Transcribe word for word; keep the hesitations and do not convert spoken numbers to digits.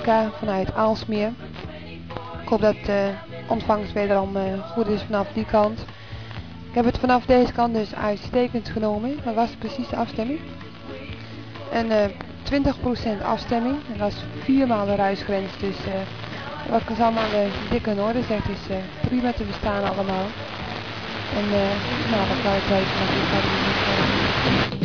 Bianca vanuit Aalsmeer. Ik hoop dat de ontvangst wederom uh, goed is vanaf die kant. Ik heb het vanaf deze kant dus uitstekend genomen. Wat was precies de afstemming? Een uh, twintig procent afstemming. Dat was viermaal de ruisgrens. Dus uh, dat was allemaal uh, dik in orde. Zegt is uh, prima te bestaan allemaal. En uh, nou, dat zou het even nog niet